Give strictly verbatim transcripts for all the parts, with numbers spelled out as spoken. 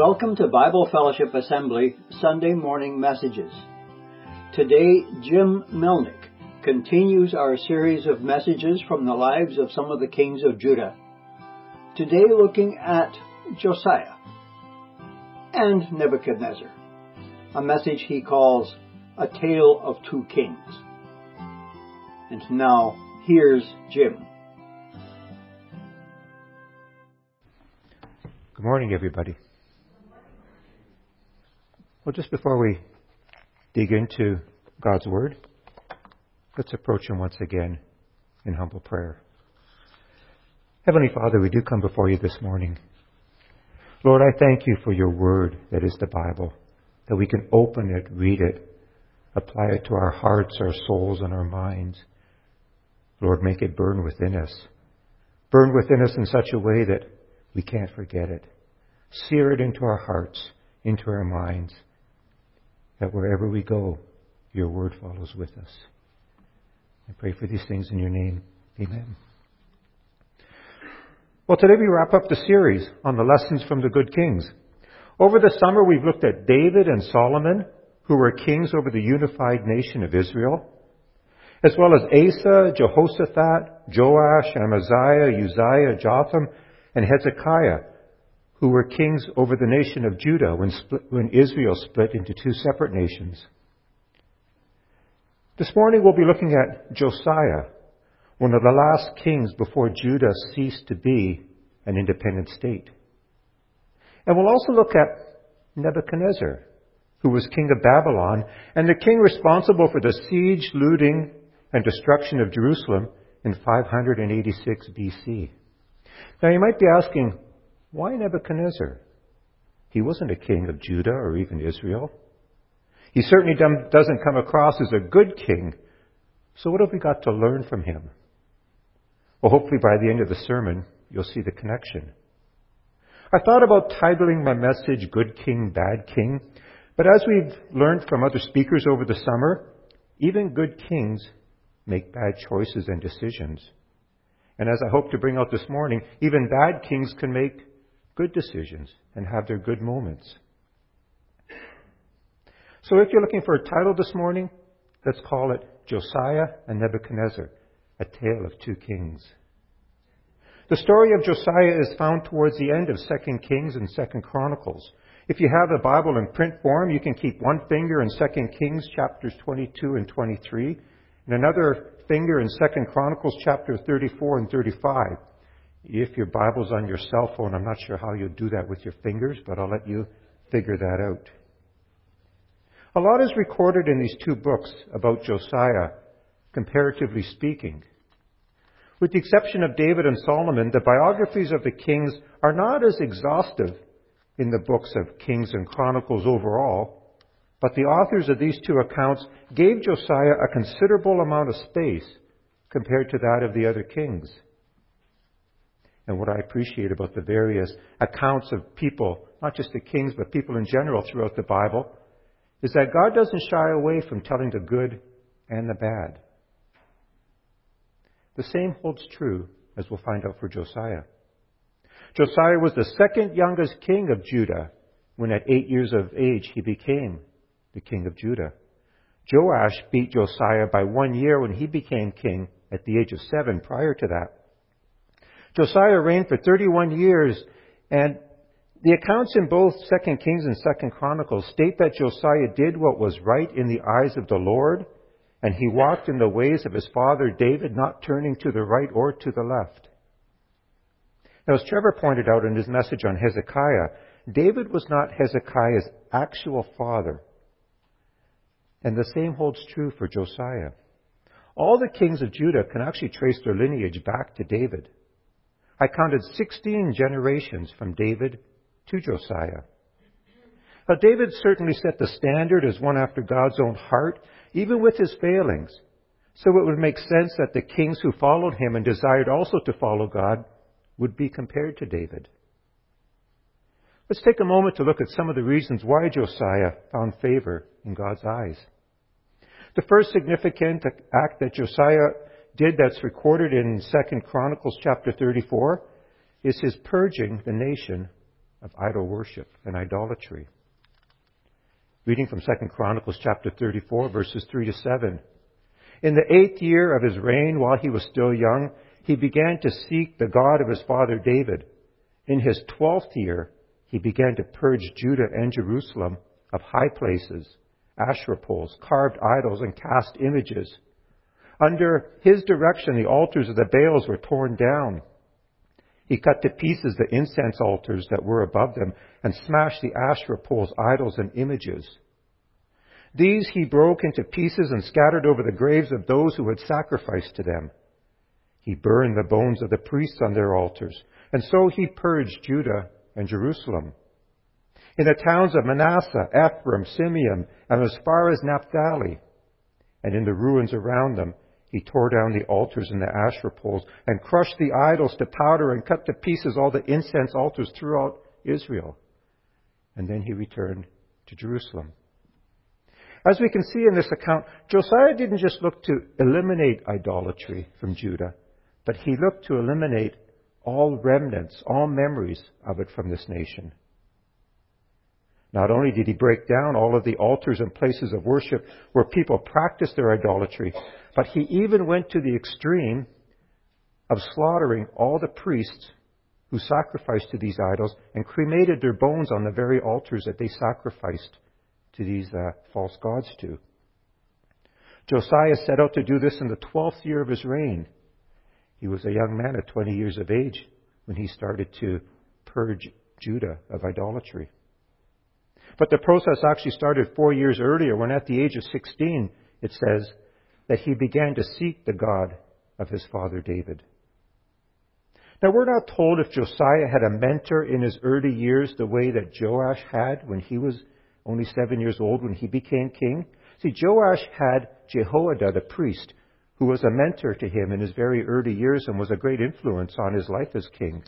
Welcome to Bible Fellowship Assembly Sunday Morning Messages. Today, Jim Melnick continues our series of messages from the lives of some of the kings of Judah. Today looking at Josiah and Nebuchadnezzar, a message he calls A Tale of Two Kings. And now, here's Jim. Good morning, everybody. Well, just before we dig into God's Word, let's approach Him once again in humble prayer. Heavenly Father, we do come before you this morning. Lord, I thank you for your Word that is the Bible, that we can open it, read it, apply it to our hearts, our souls, and our minds. Lord, make it burn within us. Burn within us in such a way that we can't forget it. Sear it into our hearts, into our minds, that wherever we go, your word follows with us. I pray for these things in your name. Amen. Well, today we wrap up the series on the lessons from the good kings. Over the summer, we've looked at David and Solomon, who were kings over the unified nation of Israel, as well as Asa, Jehoshaphat, Joash, Amaziah, Uzziah, Jotham, and Hezekiah, who were kings over the nation of Judah when, split, when Israel split into two separate nations. This morning we'll be looking at Josiah, one of the last kings before Judah ceased to be an independent state. And we'll also look at Nebuchadnezzar, who was king of Babylon and the king responsible for the siege, looting, and destruction of Jerusalem in five hundred eighty-six B C. Now you might be asking, why Nebuchadnezzar? He wasn't a king of Judah or even Israel. He certainly doesn't come across as a good king. So what have we got to learn from him? Well, hopefully by the end of the sermon, you'll see the connection. I thought about titling my message, Good King, Bad King. But as we've learned from other speakers over the summer, even good kings make bad choices and decisions. And as I hope to bring out this morning, even bad kings can make good decisions and have their good moments. So if you're looking for a title this morning, let's call it Josiah and Nebuchadnezzar, a tale of two kings. The story of Josiah is found towards the end of Second Kings and Second Chronicles. If you have the Bible in print form, you can keep one finger in Second Kings chapters twenty-two and twenty-three, and another finger in Second Chronicles chapter thirty-four and thirty-five. If your Bible's on your cell phone, I'm not sure how you'll do that with your fingers, but I'll let you figure that out. A lot is recorded in these two books about Josiah, comparatively speaking. With the exception of David and Solomon, the biographies of the kings are not as exhaustive in the books of Kings and Chronicles overall, but the authors of these two accounts gave Josiah a considerable amount of space compared to that of the other kings. And what I appreciate about the various accounts of people, not just the kings, but people in general throughout the Bible, is that God doesn't shy away from telling the good and the bad. The same holds true, as we'll find out, for Josiah. Josiah was the second youngest king of Judah when at eight years of age he became the king of Judah. Joash beat Josiah by one year when he became king at the age of seven prior to that. Josiah reigned for thirty-one years, and the accounts in both Second Kings and Second Chronicles state that Josiah did what was right in the eyes of the Lord, and he walked in the ways of his father David, not turning to the right or to the left. Now, as Trevor pointed out in his message on Hezekiah, David was not Hezekiah's actual father. And the same holds true for Josiah. All the kings of Judah can actually trace their lineage back to David. I counted sixteen generations from David to Josiah. Now, David certainly set the standard as one after God's own heart, even with his failings. So it would make sense that the kings who followed him and desired also to follow God would be compared to David. Let's take a moment to look at some of the reasons why Josiah found favor in God's eyes. The first significant act that Josiah did that's recorded in Second Chronicles chapter thirty-four is his purging the nation of idol worship and idolatry. Reading from Second Chronicles chapter thirty-four, verses three to seven. In the eighth year of his reign, while he was still young, he began to seek the God of his father David. In his twelfth year, he began to purge Judah and Jerusalem of high places, Asherah poles, carved idols, and cast images. Under his direction, the altars of the Baals were torn down. He cut to pieces the incense altars that were above them and smashed the Asherah poles, idols, and images. These he broke into pieces and scattered over the graves of those who had sacrificed to them. He burned the bones of the priests on their altars, and so he purged Judah and Jerusalem. In the towns of Manasseh, Ephraim, Simeon, and as far as Naphtali, and in the ruins around them, he tore down the altars and the Asherah poles and crushed the idols to powder and cut to pieces all the incense altars throughout Israel. And then he returned to Jerusalem. As we can see in this account, Josiah didn't just look to eliminate idolatry from Judah, but he looked to eliminate all remnants, all memories of it from this nation. Not only did he break down all of the altars and places of worship where people practiced their idolatry, but he even went to the extreme of slaughtering all the priests who sacrificed to these idols and cremated their bones on the very altars that they sacrificed to these uh, false gods to. Josiah set out to do this in the twelfth year of his reign. He was a young man at twenty years of age when he started to purge Judah of idolatry. But the process actually started four years earlier when at the age of sixteen, it says that he began to seek the God of his father David. Now, we're not told if Josiah had a mentor in his early years the way that Joash had when he was only seven years old when he became king. See, Joash had Jehoiada, the priest, who was a mentor to him in his very early years and was a great influence on his life as king.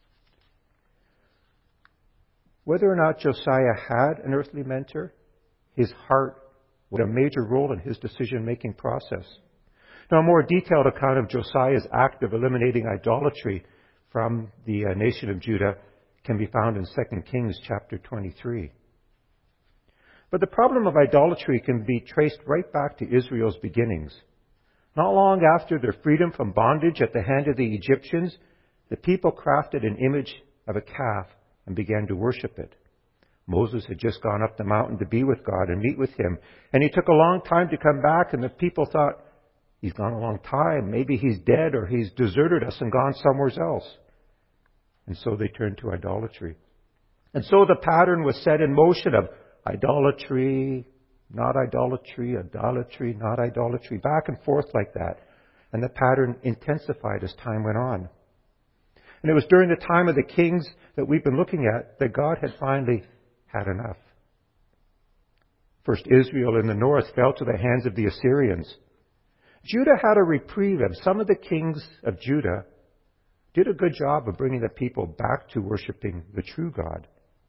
Whether or not Josiah had an earthly mentor, his heart played a major role in his decision-making process. Now, a more detailed account of Josiah's act of eliminating idolatry from the uh, nation of Judah can be found in Second Kings chapter twenty-three. But the problem of idolatry can be traced right back to Israel's beginnings. Not long after their freedom from bondage at the hand of the Egyptians, the people crafted an image of a calf and began to worship it. Moses had just gone up the mountain to be with God and meet with him, and he took a long time to come back, and the people thought, he's gone a long time, maybe he's dead or he's deserted us and gone somewhere else. And so they turned to idolatry. And so the pattern was set in motion of idolatry, not idolatry, idolatry, not idolatry, back and forth like that. And the pattern intensified as time went on. And it was during the time of the kings that we've been looking at that God had finally had enough. First, Israel in the north fell to the hands of the Assyrians. Judah had a reprieve, and some of the kings of Judah did a good job of bringing the people back to worshiping the true God.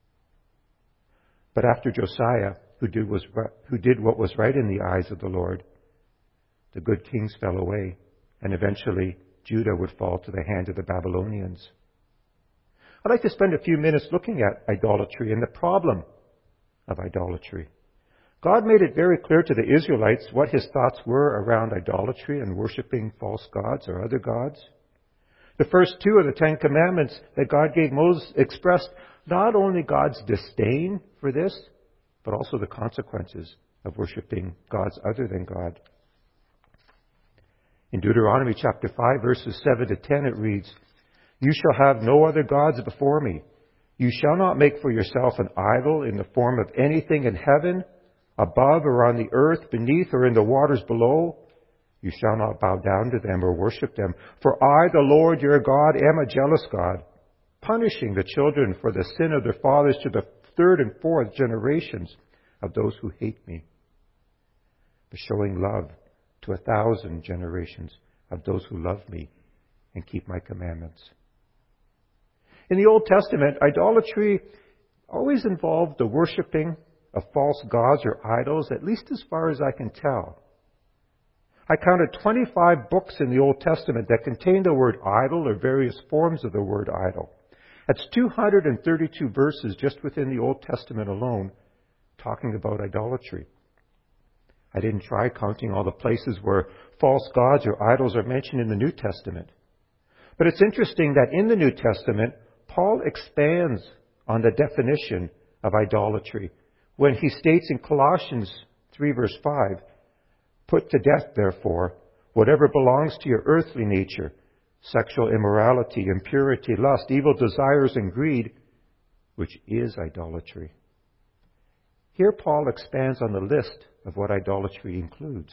But after Josiah, who did, was, who did what was right in the eyes of the Lord, the good kings fell away, and eventually Judah would fall to the hand of the Babylonians. I'd like to spend a few minutes looking at idolatry and the problem of idolatry. God made it very clear to the Israelites what his thoughts were around idolatry and worshiping false gods or other gods. The first two of the Ten Commandments that God gave Moses expressed not only God's disdain for this, but also the consequences of worshiping gods other than God. In Deuteronomy chapter five, verses seven to ten, it reads, "You shall have no other gods before me. You shall not make for yourself an idol in the form of anything in heaven, above or on the earth, beneath or in the waters below. You shall not bow down to them or worship them. For I, the Lord your God, am a jealous God, punishing the children for the sin of their fathers to the third and fourth generations of those who hate me, but showing love to a thousand generations of those who love me and keep my commandments." In the Old Testament, idolatry always involved the worshiping of false gods or idols, at least as far as I can tell. I counted twenty-five books in the Old Testament that contain the word idol or various forms of the word idol. That's two hundred thirty-two verses just within the Old Testament alone talking about idolatry. I didn't try counting all the places where false gods or idols are mentioned in the New Testament. But it's interesting that in the New Testament, Paul expands on the definition of idolatry when he states in Colossians three verse five, "Put to death, therefore, whatever belongs to your earthly nature, sexual immorality, impurity, lust, evil desires, and greed, which is idolatry." Here Paul expands on the list of what idolatry includes.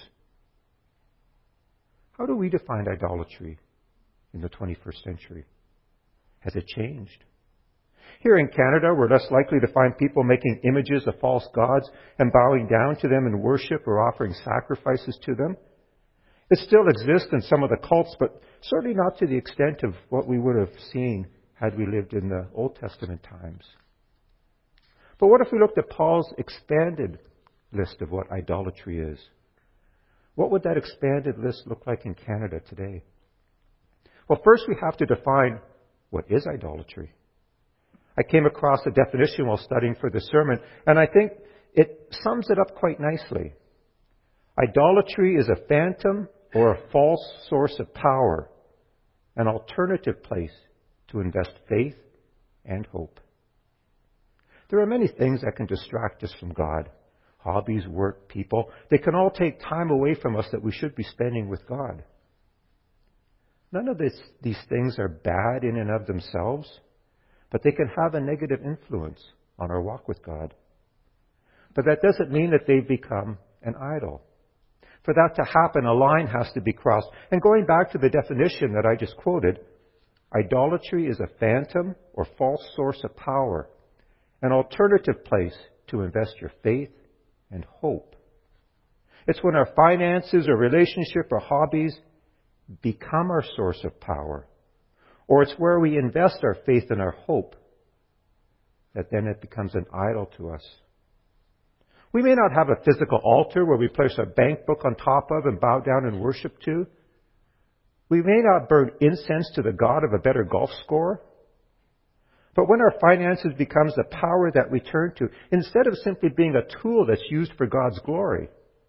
How do we define idolatry in the twenty-first century? Has it changed? Here in Canada, we're less likely to find people making images of false gods and bowing down to them in worship or offering sacrifices to them. It still exists in some of the cults, but certainly not to the extent of what we would have seen had we lived in the Old Testament times. But what if we looked at Paul's expanded list of what idolatry is? What would that expanded list look like in Canada today? Well, first we have to define what is idolatry. I came across a definition while studying for this sermon, and I think it sums it up quite nicely. Idolatry is a phantom or a false source of power, an alternative place to invest faith and hope. There are many things that can distract us from God. Hobbies, work, people. They can all take time away from us that we should be spending with God. None of this, these things are bad in and of themselves, but they can have a negative influence on our walk with God. But that doesn't mean that they've become an idol. For that to happen, a line has to be crossed. And going back to the definition that I just quoted, idolatry is a phantom or false source of power, an alternative place to invest your faith and hope. It's when our finances or relationship or hobbies become our source of power, or it's where we invest our faith and our hope, that then it becomes an idol to us. We may not have a physical altar where we place our bank book on top of and bow down and worship to. We may not burn incense to the god of a better golf score. But when our finances becomes the power that we turn to, instead of simply being a tool that's used for God's glory,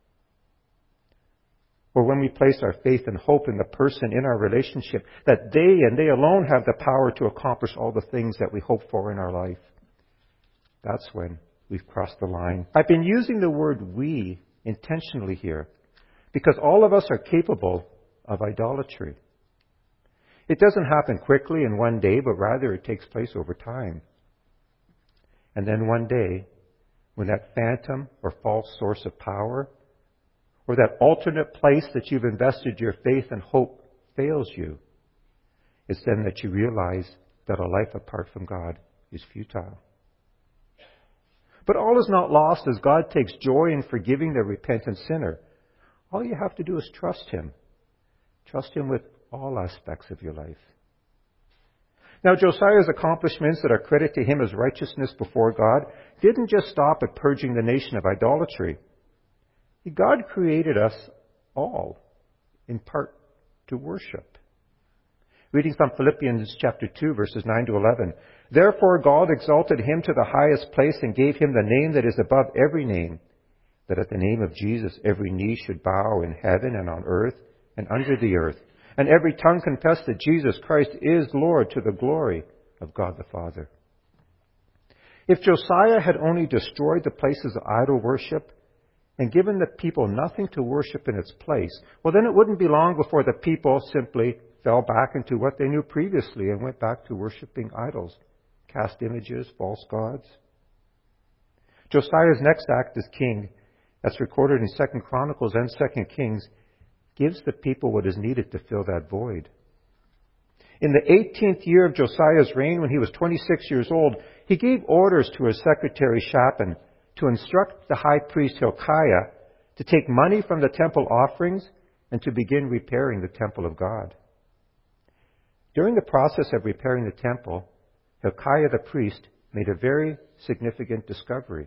or when we place our faith and hope in the person in our relationship, that they and they alone have the power to accomplish all the things that we hope for in our life, that's when we've crossed the line. I've been using the word "we" intentionally here because all of us are capable of idolatry. It doesn't happen quickly in one day, but rather it takes place over time. And then one day, when that phantom or false source of power, or that alternate place that you've invested your faith and hope fails you, it's then that you realize that a life apart from God is futile. But all is not lost, as God takes joy in forgiving the repentant sinner. All you have to do is trust Him. Trust Him with all aspects of your life. Now, Josiah's accomplishments that are credit to him as righteousness before God didn't just stop at purging the nation of idolatry. God created us all, in part, to worship. Reading from Philippians chapter two, verses nine to eleven. "Therefore God exalted him to the highest place and gave him the name that is above every name, that at the name of Jesus every knee should bow in heaven and on earth and under the earth, and every tongue confess that Jesus Christ is Lord, to the glory of God the Father." If Josiah had only destroyed the places of idol worship and given the people nothing to worship in its place, well, then it wouldn't be long before the people simply fell back into what they knew previously and went back to worshiping idols, cast images, false gods. Josiah's next act as king, that's recorded in Second Chronicles and Second Kings, gives the people what is needed to fill that void. In the eighteenth year of Josiah's reign, when he was twenty-six years old, he gave orders to his secretary Shaphan to instruct the high priest Hilkiah to take money from the temple offerings and to begin repairing the temple of God. During the process of repairing the temple, Hilkiah the priest made a very significant discovery.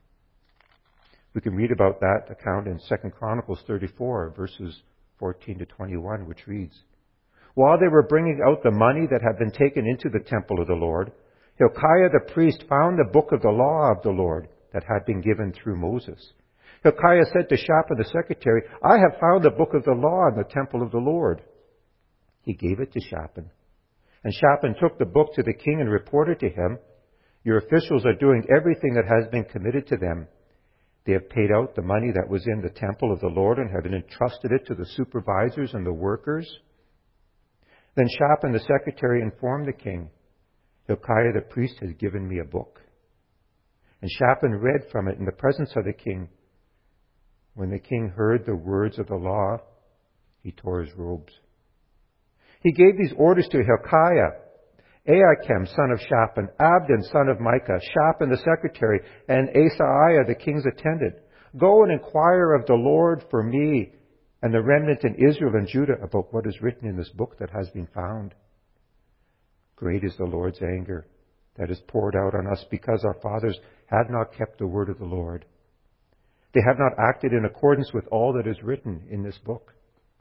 We can read about that account in Second Chronicles thirty-four, verses fourteen to twenty-one, which reads, While they were bringing out the money that had been taken into the temple of the Lord, Hilkiah the priest found the book of the law of the Lord that had been given through Moses. Hilkiah said to Shaphan the secretary, "I have found the book of the law in the temple of the Lord." He gave it to Shaphan. And Shaphan took the book to the king and reported to him, "Your officials are doing everything that has been committed to them. They have paid out the money that was in the temple of the Lord and have entrusted it to the supervisors and the workers." Then Shaphan the secretary informed the king, "Hilkiah the priest has given me a book." And Shaphan read from it in the presence of the king. When the king heard the words of the law, he tore his robes. He gave these orders to Hilkiah, Ahikam, son of Shaphan, Abdon, son of Micah, Shaphan the secretary, and Asaiah, the king's attendant. "Go and inquire of the Lord for me and the remnant in Israel and Judah about what is written in this book that has been found. Great is the Lord's anger that is poured out on us because our fathers have not kept the word of the Lord. They have not acted in accordance with all that is written in this book."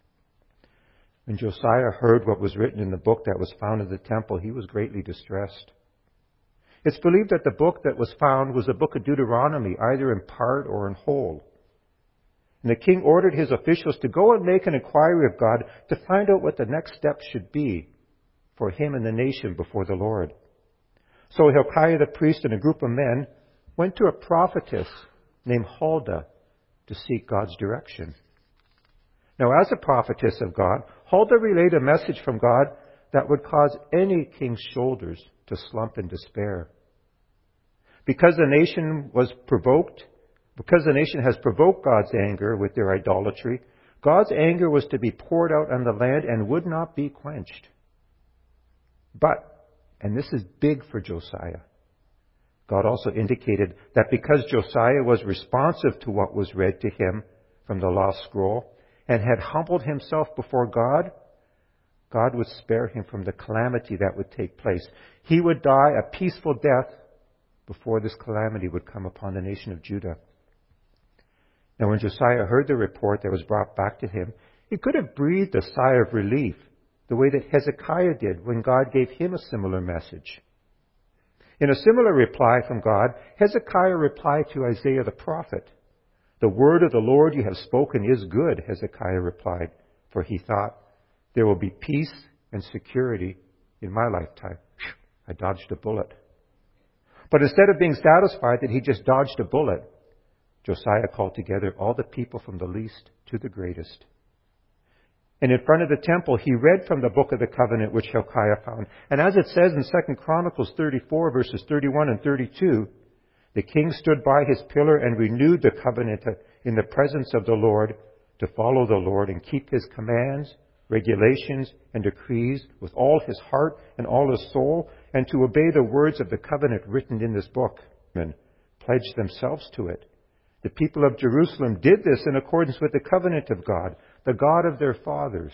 When Josiah heard what was written in the book that was found in the temple, he was greatly distressed. It's believed that the book that was found was the book of Deuteronomy, either in part or in whole. And the king ordered his officials to go and make an inquiry of God to find out what the next step should be for him and the nation before the Lord. So Hilkiah the priest and a group of men went to a prophetess named Huldah to seek God's direction. Now, as a prophetess of God, Huldah relayed a message from God that would cause any king's shoulders to slump in despair. Because the nation was provoked, because the nation has provoked God's anger with their idolatry, God's anger was to be poured out on the land and would not be quenched. But, and this is big for Josiah, God also indicated that because Josiah was responsive to what was read to him from the lost scroll and had humbled himself before God, God would spare him from the calamity that would take place. He would die a peaceful death before this calamity would come upon the nation of Judah. Now, when Josiah heard the report that was brought back to him, he could have breathed a sigh of relief, the way that Hezekiah did when God gave him a similar message. In a similar reply from God, Hezekiah replied to Isaiah the prophet. "The word of the Lord you have spoken is good," Hezekiah replied, for he thought, "There will be peace and security in my lifetime." I dodged a bullet. But instead of being satisfied that he just dodged a bullet, Josiah called together all the people from the least to the greatest. And in front of the temple, he read from the book of the covenant which Hilkiah found. And as it says in Second Chronicles thirty-four, verses thirty-one and thirty-two, the king stood by his pillar and renewed the covenant in the presence of the Lord to follow the Lord and keep his commands, regulations, and decrees with all his heart and all his soul, and to obey the words of the covenant written in this book, and pledged themselves to it. The people of Jerusalem did this in accordance with the covenant of God, the God of their fathers.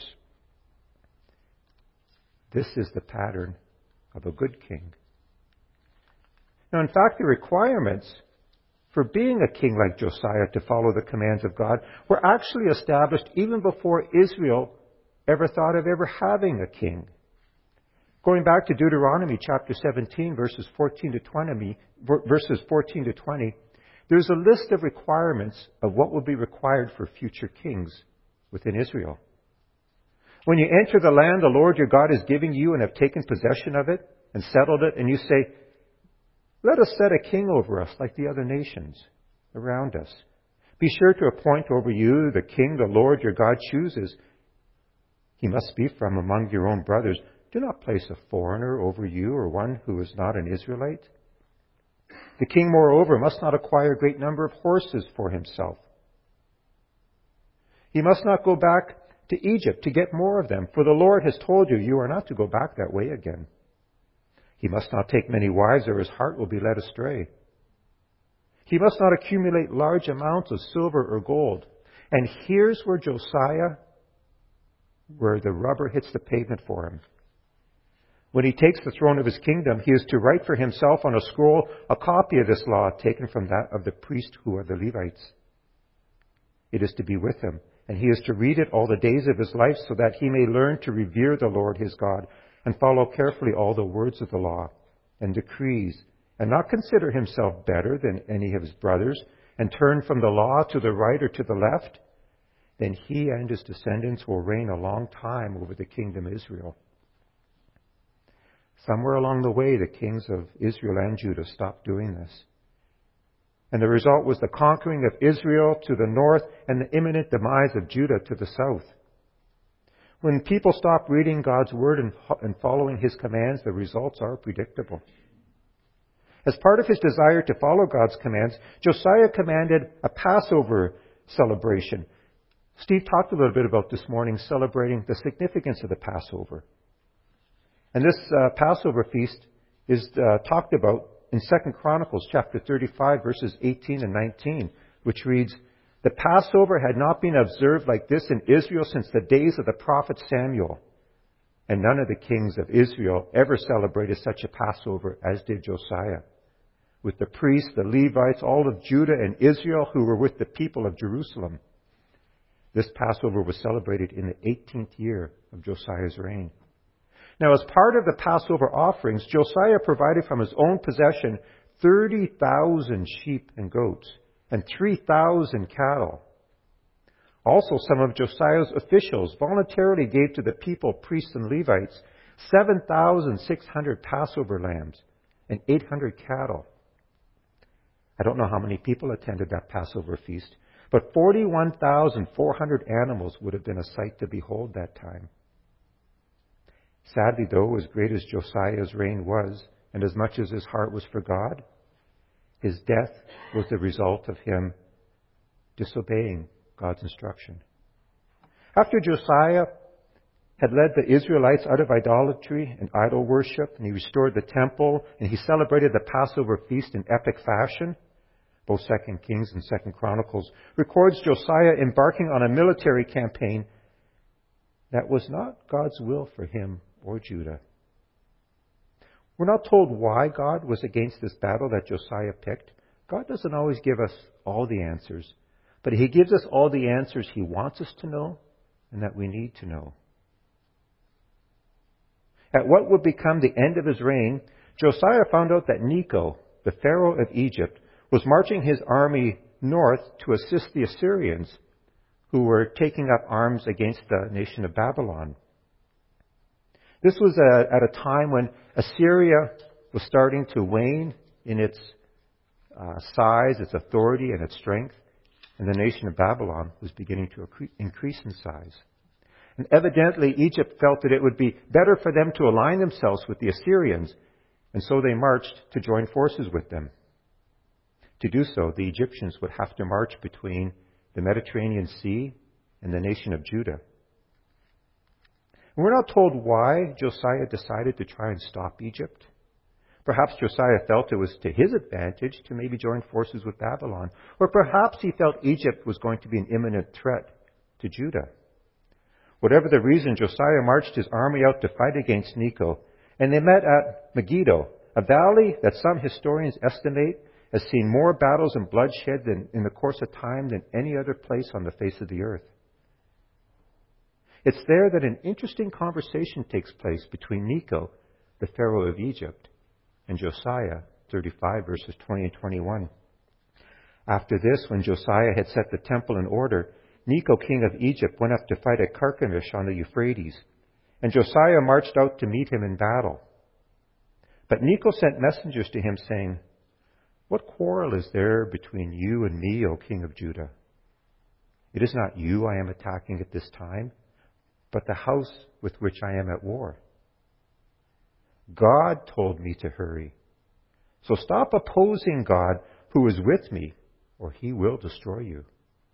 This is the pattern of a good king. Now, in fact, the requirements for being a king like Josiah to follow the commands of God were actually established even before Israel ever thought of ever having a king. Going back to Deuteronomy chapter seventeen, verses fourteen to twenty, verses fourteen to twenty, there's a list of requirements of what will be required for future kings within Israel. When you enter the land the Lord your God is giving you and have taken possession of it and settled it, and you say, "Let us set a king over us like the other nations around us. Be sure to appoint over you the king the Lord your God chooses. He must be from among your own brothers. Do not place a foreigner over you or one who is not an Israelite. The king, moreover, must not acquire a great number of horses for himself. He must not go back to Egypt to get more of them, for the Lord has told you, you are not to go back that way again. He must not take many wives, or his heart will be led astray. He must not accumulate large amounts of silver or gold." And here's where Josiah, where the rubber hits the pavement for him. When he takes the throne of his kingdom, he is to write for himself on a scroll a copy of this law taken from that of the priests who are the Levites. It is to be with him, and he is to read it all the days of his life so that he may learn to revere the Lord his God and follow carefully all the words of the law and decrees, and not consider himself better than any of his brothers, and turn from the law to the right or to the left, then he and his descendants will reign a long time over the kingdom of Israel. Somewhere along the way, the kings of Israel and Judah stopped doing this. And the result was the conquering of Israel to the north and the imminent demise of Judah to the south. When people stop reading God's word and, and following his commands, the results are predictable. As part of his desire to follow God's commands, Josiah commanded a Passover celebration. Steve talked a little bit about this morning celebrating the significance of the Passover. And this uh, Passover feast is uh, talked about in Second Chronicles chapter thirty-five, verses eighteen and nineteen, which reads, "The Passover had not been observed like this in Israel since the days of the prophet Samuel, and none of the kings of Israel ever celebrated such a Passover as did Josiah, with the priests, the Levites, all of Judah and Israel who were with the people of Jerusalem." This Passover was celebrated in the eighteenth year of Josiah's reign. Now, as part of the Passover offerings, Josiah provided from his own possession thirty thousand sheep and goats and three thousand cattle. Also, some of Josiah's officials voluntarily gave to the people, priests and Levites, seven thousand six hundred Passover lambs and eight hundred cattle. I don't know how many people attended that Passover feast, but forty-one thousand four hundred animals would have been a sight to behold that time. Sadly, though, as great as Josiah's reign was, and as much as his heart was for God, his death was the result of him disobeying God's instruction. After Josiah had led the Israelites out of idolatry and idol worship, and he restored the temple, and he celebrated the Passover feast in epic fashion, both Second Kings and Second Chronicles records Josiah embarking on a military campaign that was not God's will for him or Judah. We're not told why God was against this battle that Josiah picked. God doesn't always give us all the answers, but he gives us all the answers he wants us to know and that we need to know. At what would become the end of his reign, Josiah found out that Necho, the Pharaoh of Egypt, was marching his army north to assist the Assyrians, who were taking up arms against the nation of Babylon. This was a, at a time when Assyria was starting to wane in its uh, size, its authority, and its strength, and the nation of Babylon was beginning to increase in size. And evidently, Egypt felt that it would be better for them to align themselves with the Assyrians, and so they marched to join forces with them. To do so, the Egyptians would have to march between the Mediterranean Sea and the nation of Judah. We're not told why Josiah decided to try and stop Egypt. Perhaps Josiah felt it was to his advantage to maybe join forces with Babylon, or perhaps he felt Egypt was going to be an imminent threat to Judah. Whatever the reason, Josiah marched his army out to fight against Necho, and they met at Megiddo, a valley that some historians estimate has seen more battles and bloodshed than, in the course of time than any other place on the face of the earth. It's there that an interesting conversation takes place between Necho, the Pharaoh of Egypt, and Josiah, thirty-five, verses twenty and twenty-one. After this, when Josiah had set the temple in order, Necho, king of Egypt, went up to fight at Carchemish on the Euphrates, and Josiah marched out to meet him in battle. But Necho sent messengers to him, saying, "What quarrel is there between you and me, O king of Judah? It is not you I am attacking at this time, but the house with which I am at war. God told me to hurry. So stop opposing God who is with me, or he will destroy you."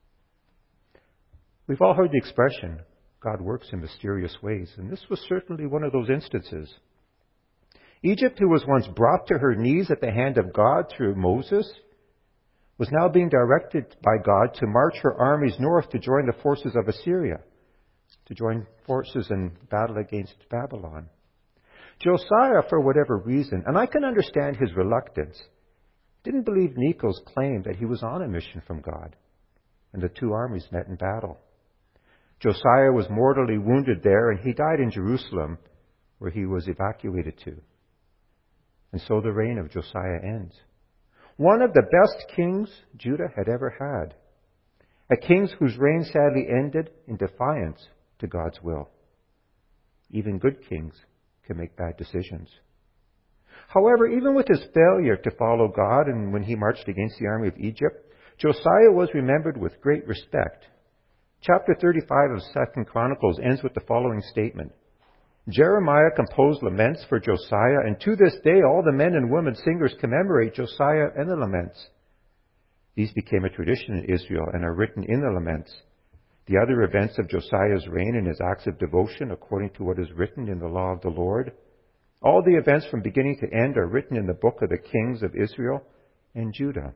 We've all heard the expression, God works in mysterious ways, and this was certainly one of those instances. Egypt, who was once brought to her knees at the hand of God through Moses, was now being directed by God to march her armies north to join the forces of Assyria, to join forces in battle against Babylon. Josiah, for whatever reason, and I can understand his reluctance, didn't believe Necho's claim that he was on a mission from God, and the two armies met in battle. Josiah was mortally wounded there, and he died in Jerusalem, where he was evacuated to. And so the reign of Josiah ends. One of the best kings Judah had ever had. A king whose reign sadly ended in defiance to God's will. Even good kings can make bad decisions. However, even with his failure to follow God and when he marched against the army of Egypt, Josiah was remembered with great respect. Chapter thirty-five of Second Chronicles ends with the following statement. Jeremiah composed laments for Josiah, and to this day all the men and women singers commemorate Josiah and the laments. These became a tradition in Israel and are written in the laments. The other events of Josiah's reign and his acts of devotion according to what is written in the law of the Lord. All the events from beginning to end are written in the book of the kings of Israel and Judah.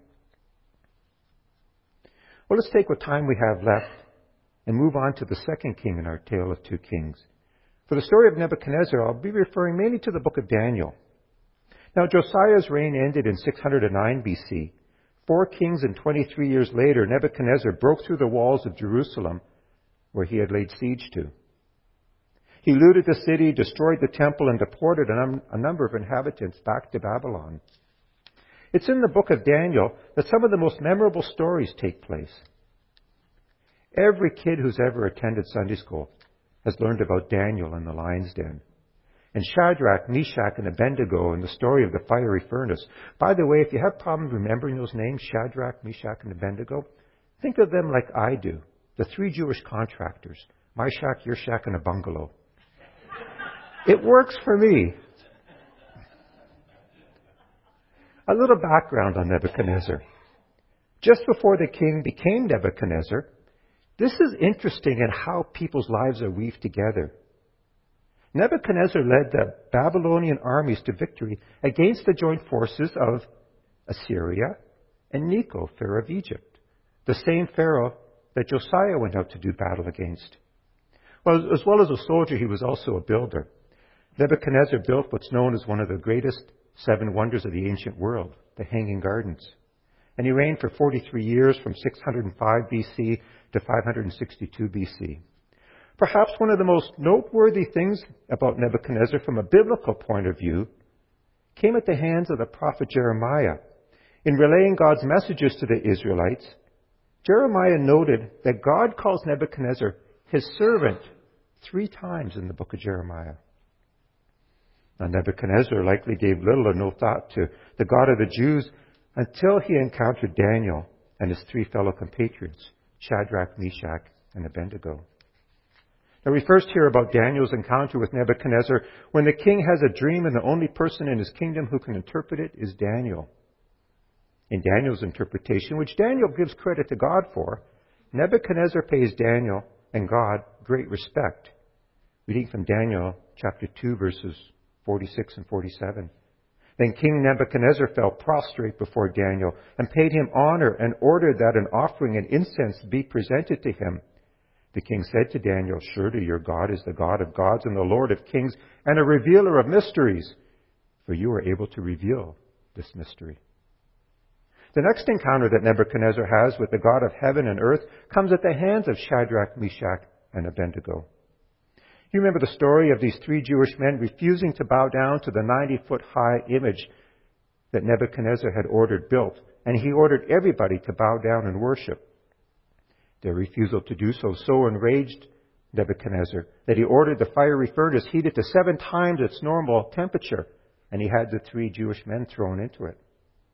Well, let's take what time we have left and move on to the second king in our tale of two kings. For the story of Nebuchadnezzar, I'll be referring mainly to the book of Daniel. Now, Josiah's reign ended in six hundred nine B C. Four kings and twenty-three years later, Nebuchadnezzar broke through the walls of Jerusalem, where he had laid siege to. He looted the city, destroyed the temple, and deported a, num- a number of inhabitants back to Babylon. It's in the book of Daniel that some of the most memorable stories take place. Every kid who's ever attended Sunday school has learned about Daniel in the lion's den, and Shadrach, Meshach, and Abednego in the story of the fiery furnace. By the way, if you have problems remembering those names, Shadrach, Meshach, and Abednego, think of them like I do, the three Jewish contractors, my shack, your shack, and a bungalow. It works for me. A little background on Nebuchadnezzar. Just before the king became Nebuchadnezzar, this is interesting in how people's lives are weaved together. Nebuchadnezzar led the Babylonian armies to victory against the joint forces of Assyria and Necho, Pharaoh of Egypt, the same Pharaoh that Josiah went out to do battle against. Well, as well as a soldier, he was also a builder. Nebuchadnezzar built what's known as one of the greatest seven wonders of the ancient world, the Hanging Gardens. And he reigned for forty-three years from six hundred five B C to five hundred sixty-two B C. Perhaps one of the most noteworthy things about Nebuchadnezzar from a biblical point of view came at the hands of the prophet Jeremiah. In relaying God's messages to the Israelites, Jeremiah noted that God calls Nebuchadnezzar his servant three times in the book of Jeremiah. Now, Nebuchadnezzar likely gave little or no thought to the God of the Jews until he encountered Daniel and his three fellow compatriots, Shadrach, Meshach, and Abednego. Now, we first hear about Daniel's encounter with Nebuchadnezzar when the king has a dream and the only person in his kingdom who can interpret it is Daniel. In Daniel's interpretation, which Daniel gives credit to God for, Nebuchadnezzar pays Daniel and God great respect. Reading from Daniel chapter two, verses forty-six and forty-seven. Then King Nebuchadnezzar fell prostrate before Daniel and paid him honor and ordered that an offering and incense be presented to him. The king said to Daniel, "Surely your God is the God of gods and the Lord of kings and a revealer of mysteries, for you are able to reveal this mystery." The next encounter that Nebuchadnezzar has with the God of heaven and earth comes at the hands of Shadrach, Meshach, and Abednego. You remember the story of these three Jewish men refusing to bow down to the ninety-foot-high image that Nebuchadnezzar had ordered built, and he ordered everybody to bow down and worship. Their refusal to do so so enraged Nebuchadnezzar that he ordered the fiery furnace heated to seven times its normal temperature, and he had the three Jewish men thrown into it.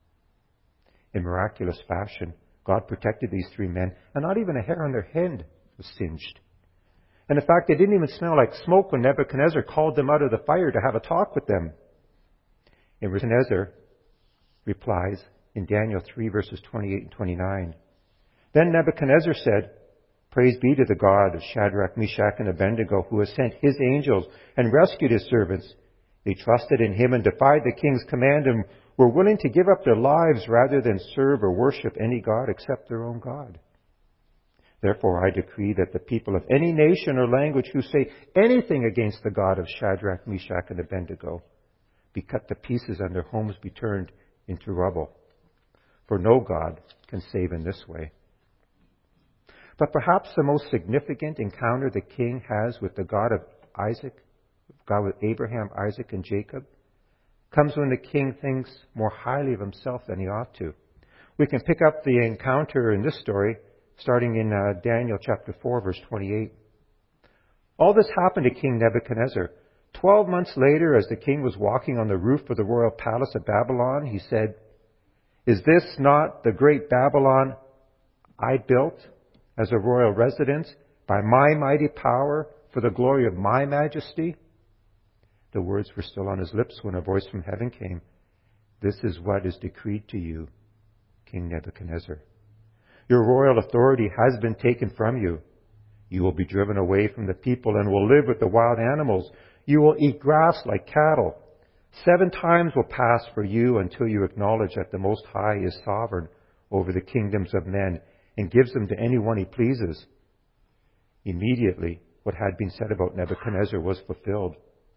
In miraculous fashion, God protected these three men, and not even a hair on their head was singed. And in fact, they didn't even smell like smoke when Nebuchadnezzar called them out of the fire to have a talk with them. And Nebuchadnezzar replies in Daniel three, verses twenty-eight and twenty-nine. Then Nebuchadnezzar said, "Praise be to the God of Shadrach, Meshach, and Abednego, who has sent his angels and rescued his servants. They trusted in him and defied the king's command and were willing to give up their lives rather than serve or worship any god except their own God. Therefore I decree that the people of any nation or language who say anything against the God of Shadrach, Meshach, and Abednego be cut to pieces and their homes be turned into rubble. For no God can save in this way." But perhaps the most significant encounter the king has with the God of Isaac, God with Abraham, Isaac, and Jacob, comes when the king thinks more highly of himself than he ought to. We can pick up the encounter in this story starting in uh, Daniel chapter four, verse twenty-eight. All this happened to King Nebuchadnezzar. Twelve months later, as the king was walking on the roof of the royal palace of Babylon, he said, "Is this not the great Babylon I built as a royal residence by my mighty power for the glory of my majesty?" The words were still on his lips when a voice from heaven came. "This is what is decreed to you, King Nebuchadnezzar. Your royal authority has been taken from you. You will be driven away from the people and will live with the wild animals. You will eat grass like cattle. Seven times will pass for you until you acknowledge that the Most High is sovereign over the kingdoms of men and gives them to anyone he pleases." Immediately, what had been said about Nebuchadnezzar was fulfilled.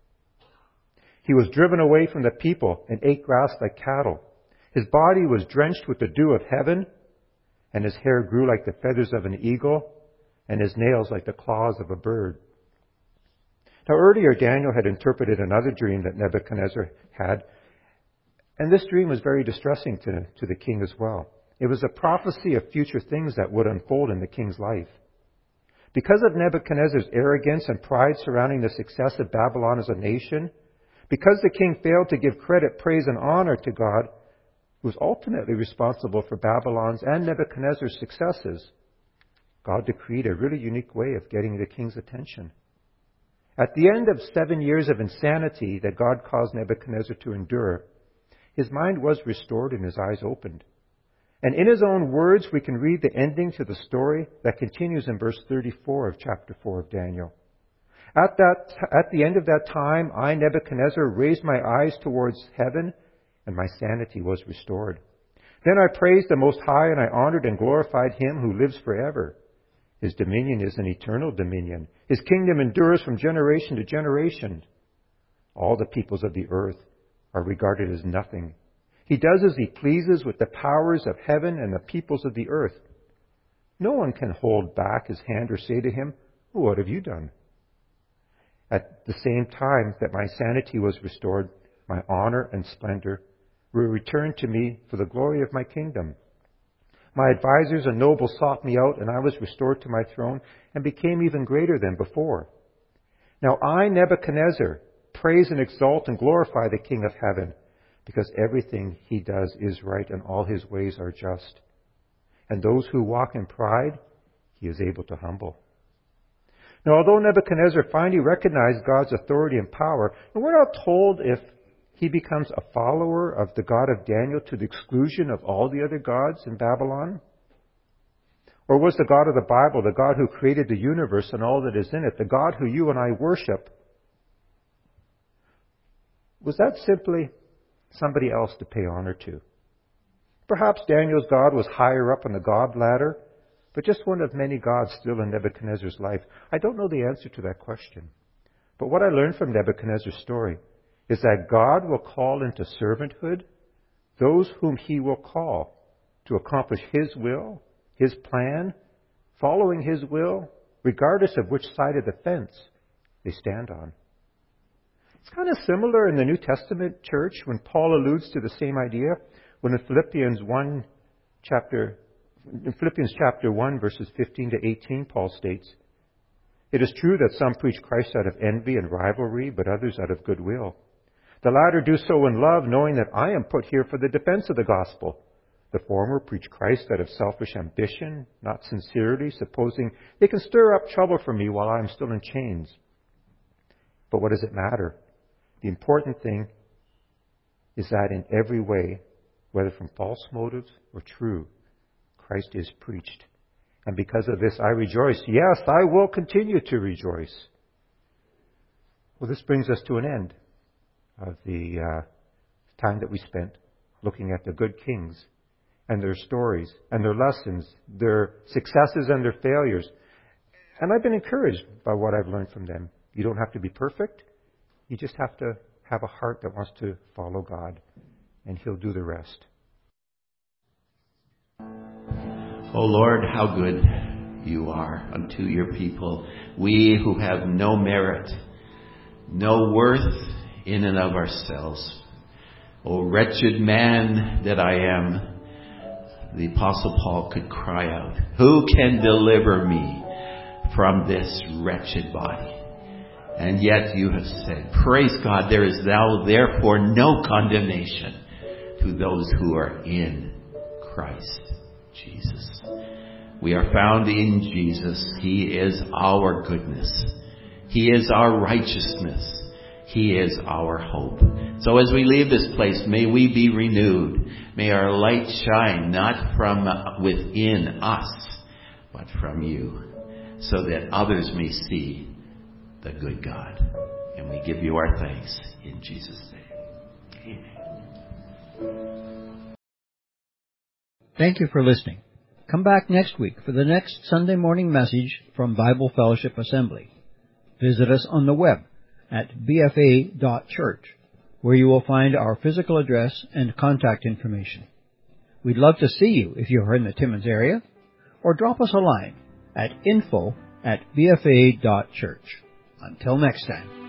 He was driven away from the people and ate grass like cattle. His body was drenched with the dew of heaven, and his hair grew like the feathers of an eagle, and his nails like the claws of a bird. Now earlier, Daniel had interpreted another dream that Nebuchadnezzar had, and this dream was very distressing to, to the king as well. It was a prophecy of future things that would unfold in the king's life. Because of Nebuchadnezzar's arrogance and pride surrounding the success of Babylon as a nation, because the king failed to give credit, praise, and honor to God, who was ultimately responsible for Babylon's and Nebuchadnezzar's successes, God decreed a really unique way of getting the king's attention. At the end of seven years of insanity that God caused Nebuchadnezzar to endure, his mind was restored and his eyes opened. And in his own words, we can read the ending to the story that continues in verse thirty-four of chapter four of Daniel. At that, at the end of that time, I, Nebuchadnezzar, raised my eyes towards heaven, and my sanity was restored. Then I praised the Most High, and I honored and glorified Him who lives forever. His dominion is an eternal dominion. His kingdom endures from generation to generation. All the peoples of the earth are regarded as nothing. He does as He pleases with the powers of heaven and the peoples of the earth. No one can hold back His hand or say to Him, "What have you done?" At the same time that my sanity was restored, my honor and splendor were returned to me for the glory of my kingdom. My advisors and nobles sought me out, and I was restored to my throne and became even greater than before. Now I, Nebuchadnezzar, praise and exalt and glorify the King of heaven, because everything He does is right and all His ways are just. And those who walk in pride, He is able to humble. Now, although Nebuchadnezzar finally recognized God's authority and power, and we're not told if he becomes a follower of the God of Daniel to the exclusion of all the other gods in Babylon, or was the God of the Bible, the God who created the universe and all that is in it, the God who you and I worship, was that simply somebody else to pay honor to? Perhaps Daniel's God was higher up on the God ladder, but just one of many gods still in Nebuchadnezzar's life. I don't know the answer to that question. But what I learned from Nebuchadnezzar's story is that God will call into servanthood those whom He will call to accomplish His will, His plan, following His will, regardless of which side of the fence they stand on. It's kind of similar in the New Testament church when Paul alludes to the same idea when in Philippians one chapter In Philippians chapter one, verses fifteen to eighteen, Paul states, "It is true that some preach Christ out of envy and rivalry, but others out of goodwill. The latter do so in love, knowing that I am put here for the defense of the gospel. The former preach Christ out of selfish ambition, not sincerely, supposing they can stir up trouble for me while I am still in chains. But what does it matter? The important thing is that in every way, whether from false motives or true, Christ is preached. And because of this I rejoice. Yes, I will continue to rejoice." Well, this brings us to an end of the uh, time that we spent looking at the good kings and their stories and their lessons, their successes and their failures. And I've been encouraged by what I've learned from them. You don't have to be perfect. You just have to have a heart that wants to follow God, and He'll do the rest. Oh Lord, how good you are unto your people. We who have no merit, no worth in and of ourselves. O wretched man that I am, the Apostle Paul could cry out, who can deliver me from this wretched body? And yet you have said, praise God, there is now therefore no condemnation to those who are in Christ Jesus. We are found in Jesus. He is our goodness. He is our righteousness. He is our hope. So as we leave this place, may we be renewed. May our light shine not from within us, but from you, so that others may see the good God. And we give you our thanks in Jesus' name. Amen. Thank you for listening. Come back next week for the next Sunday morning message from Bible Fellowship Assembly. Visit us on the web at b f a dot church, where you will find our physical address and contact information. We'd love to see you if you're in the Timmins area, or drop us a line at info at b f a dot church. Until next time.